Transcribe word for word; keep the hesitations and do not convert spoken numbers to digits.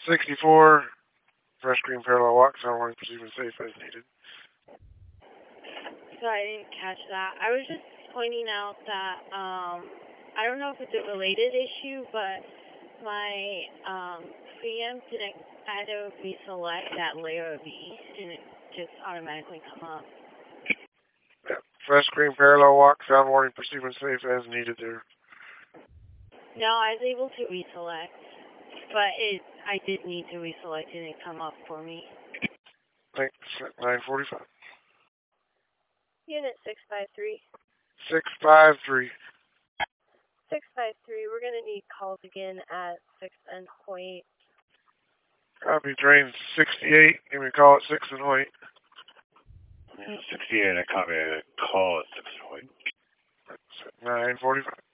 sixty-four, fresh green parallel walk, sound warning, proceed when safe as needed. So I didn't catch that. I was just pointing out that, um, I don't know if it's a related issue, but my um, preamp didn't auto reselect that layer of E, and it just automatically come up. Yeah. Fresh green parallel walk, sound warning, proceed when safe as needed there. No, I was able to reselect, but it I did need to reselect and it come up for me. Thanks, nine forty-five. Unit six five three. six five three. six five three, we're going to need calls again at sixth and Hoyt. Copy, train sixty-eight, give me a call at sixth and Hoyt. sixty-eight, I copy a call at sixth and Hoyt. nine forty-five.